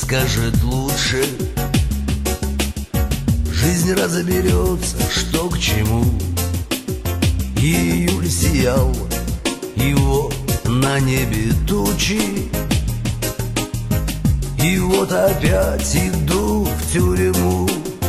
скажет лучше. Жизнь разберется, что к чему. Июль сиял, и вот на небе тучи. И вот опять иду в тюрьму.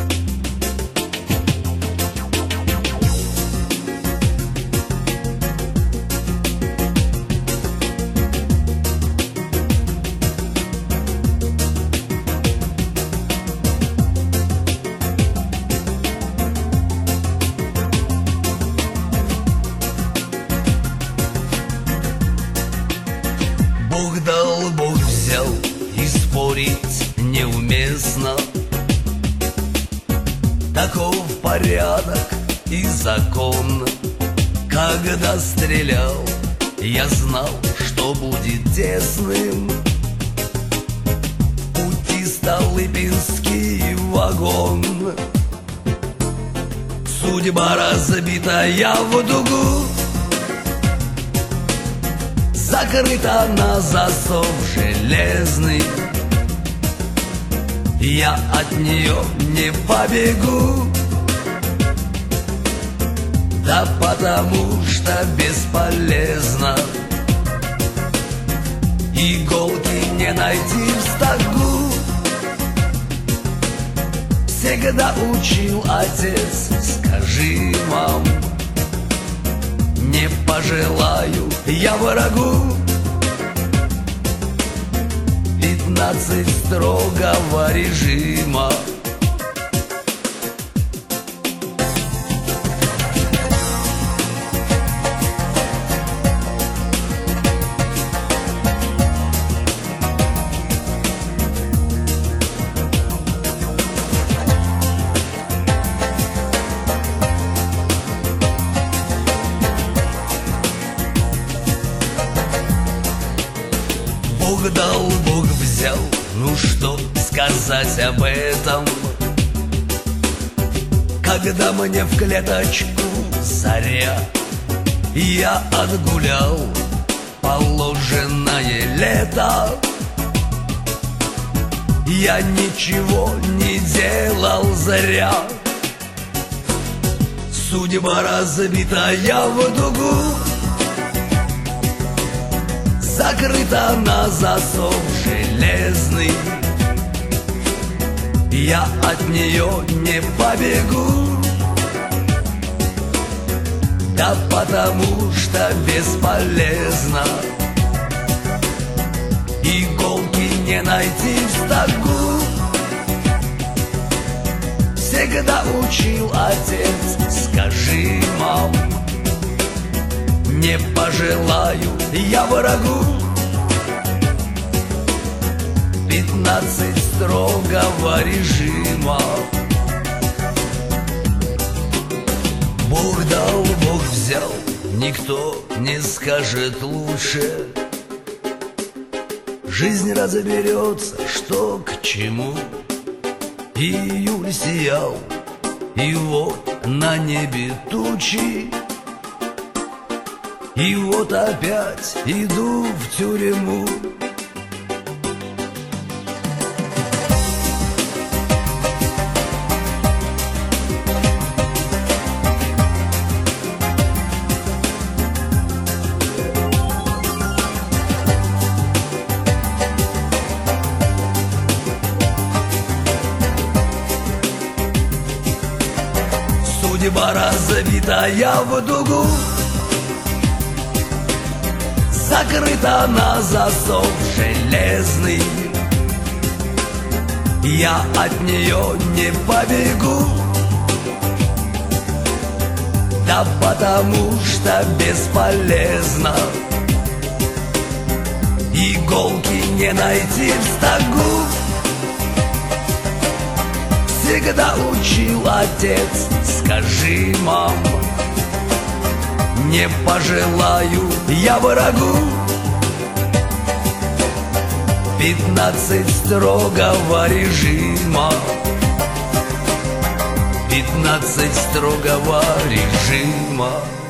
Бог дал, Бог взял, и спорить неуместно. Таков порядок и закон. Когда стрелял, я знал, что будет тесным. Пути Столыпинский вагон. Судьба разбитая в дугу, закрыта на засов железный. Я от нее не побегу, да потому что бесполезно. Иголки не найти в стогу. Всегда учил отец, скажи, мам, не пожелаю я врагу. 15 строгого режима. Бог дал, Бог взял, ну что сказать об этом? Когда мне в клеточку заря, я отгулял положенное лето. Я ничего не делал зря. Судьба разбитая в дугу, закрыта на засов железный. Я от нее не побегу, да потому что бесполезно. Иголки не найти в стогу. Всегда учил отец, скажи, мам, не пожелаю я врагу. 15 строгого режима. Бог дал, Бог взял, никто не скажет лучше. Жизнь разберется, что к чему. Июль сиял, и вот на небе тучи. И вот опять иду в тюрьму. Судьба разбитая в дугу, закрыта на засов железный. Я от нее не побегу, да потому что бесполезно. Иголки не найти в стогу. Всегда учил отец, скажи, мам, не пожелаю я врагу. 15 строгого режима. 15 строгого режима.